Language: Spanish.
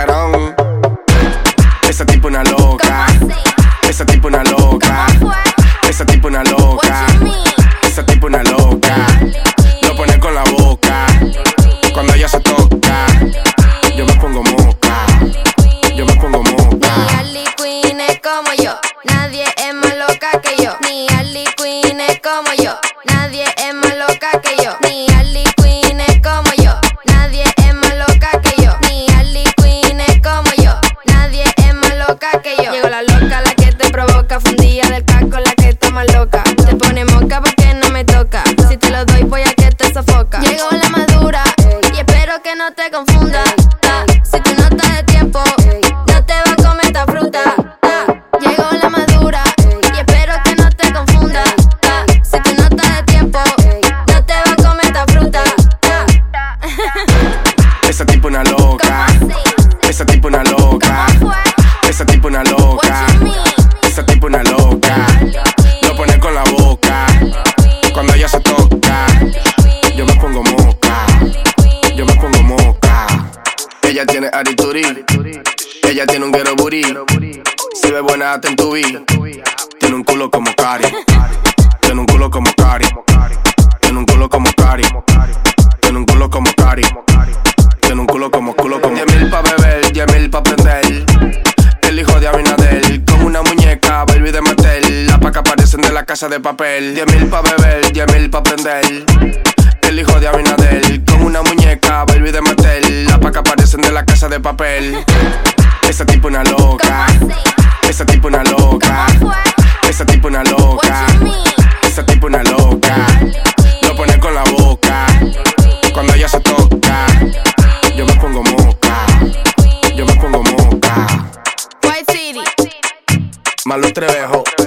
camarón. Esa tipo una loca. Esa tipo una loca. Esa tipo una loca. Esa tipo una loca. Lo pone con la boca. Cuando ella se toca, yo me pongo moca. Yo me pongo moca. Ni Harley Quinn es como yo. Nadie es más loca que yo. Ni Harley Quinn es como yo. Nadie es más loca que yo. Ni Harley Quinn es como yo. Nadie es más loca que yo. Ni Harley Quinn es como yo. Nadie es más loca que yo. Llegó la loca, la que te provoca. Fundida del casco, la que está más loca. Te pone moca porque no me toca. Si te lo doy, voy a que te sofoca. Llegó la madura y espero que no te confunda. Si tú no estás de tiempo, no te va a comer esta fruta. Llegó la madura y espero que no te confunda. Si tú no estás de tiempo, no te va a comer esta fruta. Esa tipo una loca. Esa tipo una loca. Esa tipo una loca. Esa tipo una loca. Lo pone con la boca. Cuando ella se toca, yo me pongo moca. Yo me pongo moca. Ella tiene arituri. Ella tiene un guero booty. Si ve buena hasta en tu vi. Tiene un culo como Cari. Tiene un culo como Cari. Tiene un culo como Cari. Tiene un culo como Cari. Tiene un culo como 10.000 pa' beber, 10.000 pa' prender. El hijo de Abinadel, con una muñeca, Barbie de Mattel. Las pacas parecen de la Casa de Papel. 10.000 pa' beber, 10.000 pa' prender. El hijo de Abinadel, con una muñeca, Barbie de Mattel. Las pacas parecen de la Casa de Papel. Esa tipo una loca. Esa tipo una loca. Esa tipo una loca. Esa tipo una loca. Lo pone con la boca. Cuando ella se toca, yo me pongo moca. Yo me pongo moca. White City. Malu Trevejo.